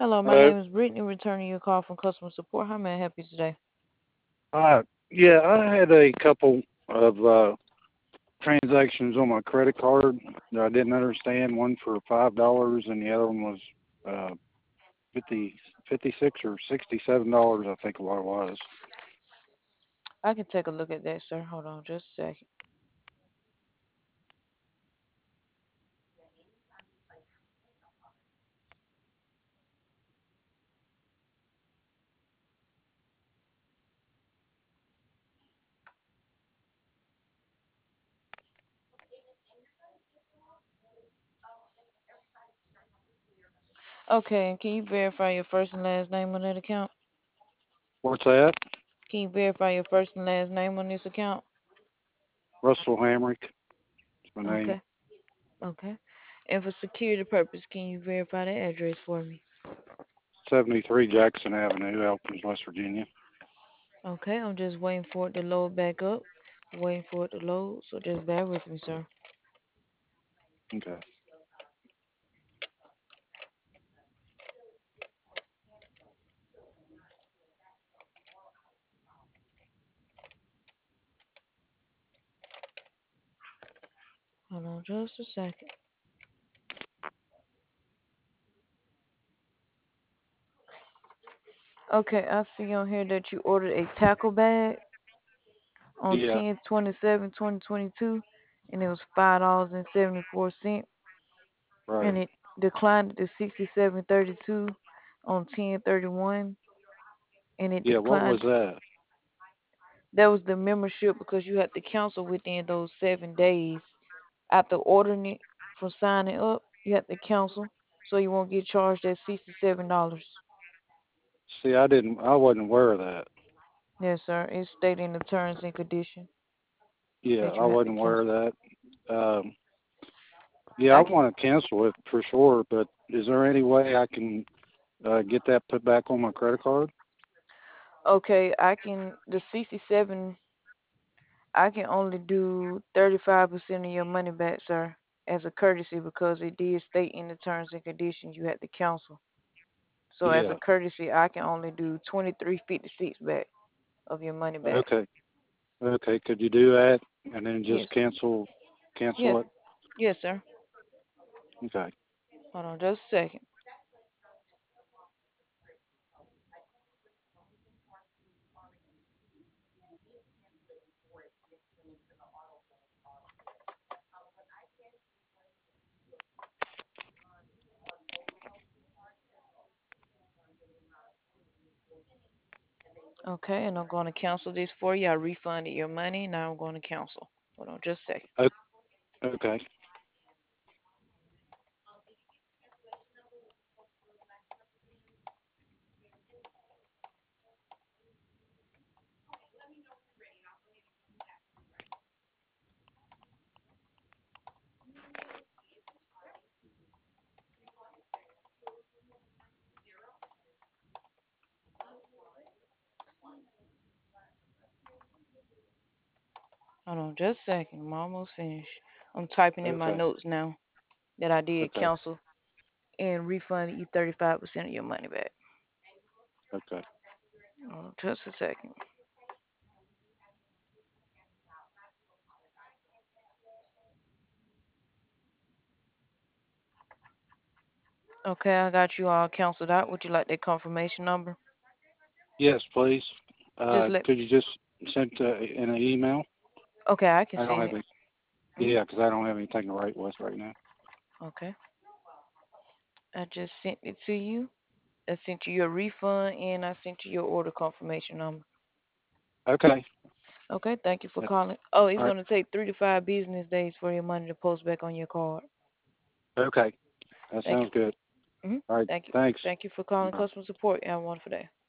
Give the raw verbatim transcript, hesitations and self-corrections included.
Hello, my Uh, name is Brittany, returning your call from customer support. How may I help you today? uh, yeah, I had a couple of uh, transactions on my credit card that I didn't understand. One for five dollars, and the other one was uh, fifty, fifty-six or sixty-seven dollars. I think what it was. I can take a look at that, sir. Hold on just a second. Okay, and can you verify your first and last name on that account? What's that? Can you verify your first and last name on this account? Russell Hamrick. Is my name. Okay, okay. And for security purpose, can you verify the address for me? seventy-three Jackson Avenue, Elkins, West Virginia. Okay, I'm just waiting for it to load back up. Waiting for it to load, so just bear with me, sir. Okay. Hold on just a second. Okay, I see on here that you ordered a tackle bag on Yeah. ten twenty seven twenty twenty two, and it was five dollars and seventy four cent, and Right. it declined to sixty seven thirty two on ten thirty one, and it Yeah. What was declined. that? That was the membership because you had to cancel within those seven days after ordering it from signing up. You have to cancel, so you won't get charged that sixty seven dollars. See, I didn't. I wasn't aware of that. Yes, sir. It's stated in the terms and conditions Yeah, that I you have to wasn't aware of cancel. that. Um, Yeah, I I can, want to cancel it for sure, but is there any way I can uh, get that put back on my credit card? okay, I can the sixty seven. I can only do thirty-five percent of your money back, sir, as a courtesy because it did state in the terms and conditions you had to cancel. So as a Yeah. courtesy, I can only do twenty-three fifty-six back of your money back. Okay. Okay. Could you do that and then just Yes. cancel Yes. cancel it? Yes, sir. Okay. Hold on just a second. Okay, and I'm going to cancel this for you. I refunded your money. Now I'm going to cancel. Hold on just a second. O- Okay. Hold on just a second. I'm almost finished. I'm typing in my Okay. notes now that I did Okay. cancel and refunded you thirty-five percent of your money back. Okay. Hold on just a second. Okay, I got you all canceled out. Would you like that confirmation number? Yes, please. Just Uh, let. could you just send uh, in an email? Okay, I can I don't send have it. any. Mm, Yeah, 'cause I don't have anything to write with right now. okay, I just sent it to you. I sent you your refund and I sent you your order confirmation number. Okay. Okay, thank you for Uh, calling. Oh, it's All right. gonna take three to five business days for your money to post back on your card. Okay. That Thank sounds you. good. Mm-hmm. All right. Thank you. Thanks. Thank you for calling Bye. customer support. Have a wonderful day.